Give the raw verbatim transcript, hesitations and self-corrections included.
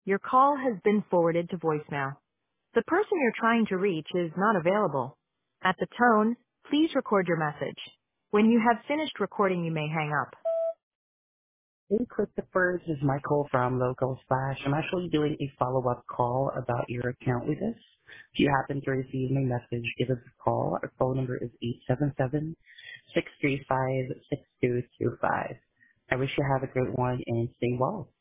Your call has been forwarded to voicemail. The person you're trying to reach is not available. At the tone, please record your message. When you have finished recording, you may hang up. Hey, Christopher, this is Michael from Local Splash. I'm actually doing a follow-up call about your account with us. If you happen to receive my message, give us a call. Our phone number is eight seven seven, six three five, six two two five. I wish you have a great one and stay well.